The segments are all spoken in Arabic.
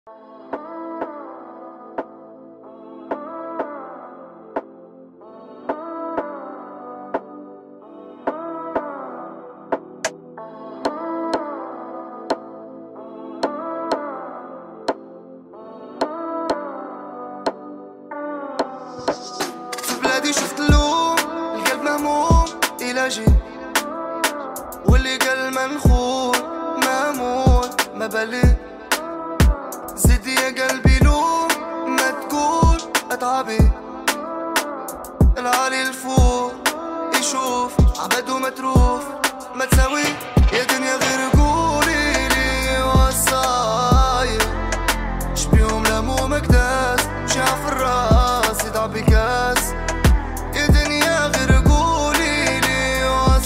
شفت اللوم القلب مهموم إلى جي، واللي قال منخون مامون ما بالي. زد يا قلبي لوم ما تقول أتعبي، العالي الفوق يشوف عبد ومتروف ما تساوي يا دنيا غير قولي لي وصاير. شبيهم لمو مكداس شاف الراس يدعبي كاس، يا دنيا غير قولي لي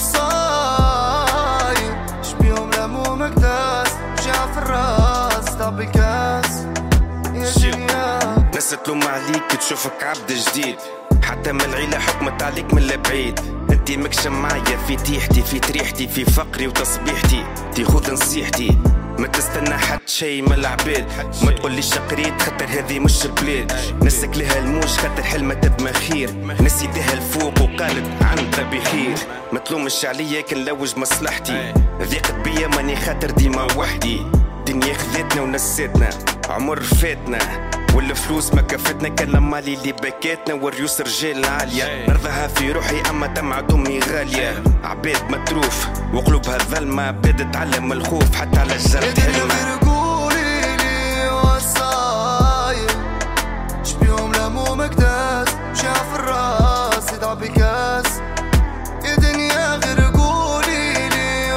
وصاير. شبيهم لمو مكداس شاف الراس يدعبي كاس، يا دنيا. ناس تلوم عليك تشوفك عبد جديد، حتى من العيلة حكمت عليك من البعيد. انتي مكشم معايا في تيحتي في تريحتي في فقري وتصبيحتي، تي خذ نصيحتي ما تستنى حد شي من العباد. ما تقوليش شقريت خاطر هذه مش البلاد، نسك لها الموج خاطر حلمت بمخير. ناس يديها الفوق وقالت عندها بخير، ما تلومش عليا كان لوج مصلحتي. ضيقت بيا ماني خاطر ديما وحدي، دنيا خذتنا ونسيتنا عمر فاتنا، والفلوس ما كفتنا كان المالي اللي بكاتنا، والريوس رجال عالية نرضاها في روحي اما دمعة امي غالية. عباد متروف وقلوبها ظلمة بدت تعلم الخوف حتى على الجرد حلمة. قولي لي وصاير، شبيهم لمو مكداس شاف الراس يدعبي كاس، يا دنيا غير قولي لي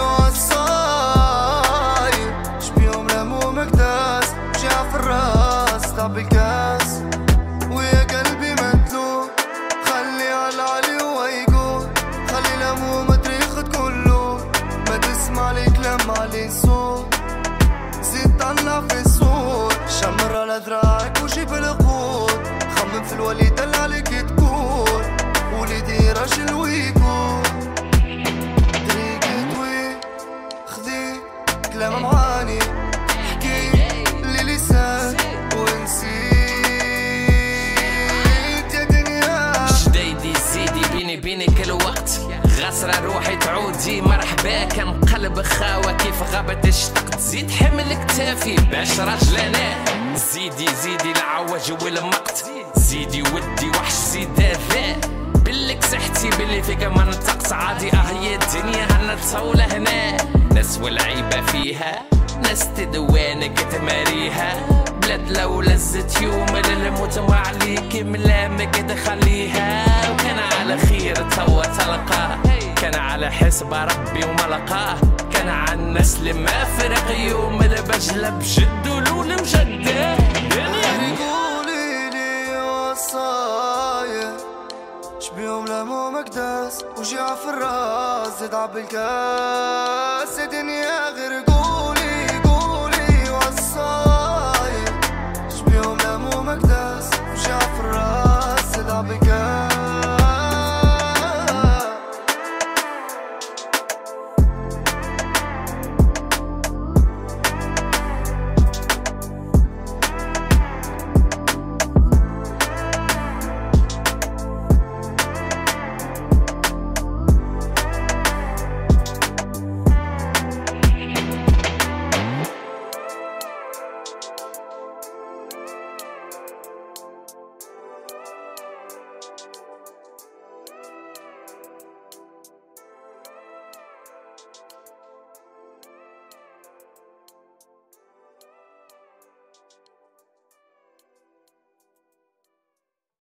وصاير. شبيهم لمو مكداس شاف الراس يدعبي كاس، ويا قلبي متلوم خلي عالعلي ويقول، خلي لمو متريخ كله ما تسمع لي كلام علي صوت. زيد طلع في الصوت شمر على ذراعك وجيب القوت، خمم في الوليد اللي عليك تكون، وليدي راجل ويكون. طريقة وي خذي كلام معاني حكي لي لسان ونسيت يا دنيا. جديدي زيدي بيني بينك الوقت، غسرة روحي تعودي مرحبا. كان قلب خاوة كيف غابت اشتقت، زيد حمل كتافي باش رجلنا. زيدي زيدي العوج والمقت، زيدي ودي وحش زيد ذا. بالك سحتي باللي فيك ما نطقت عادي. هي الدنيا هنتصولة هنا، ناس والعيبة فيها، ناس تدوانك تماريها. بلاد لو لزت يوم للموت ما عليك ملامك تخليها. وكان على خير توا تلقاه، كان على حسب ربي وما لقاه. كان على النسل ما فرق يوم البجلة بجد ولول مجدة. قولي لي وصاير، شبيهم لمو مكداس وجع في الراس يدعب الكاس، يا دنيا غير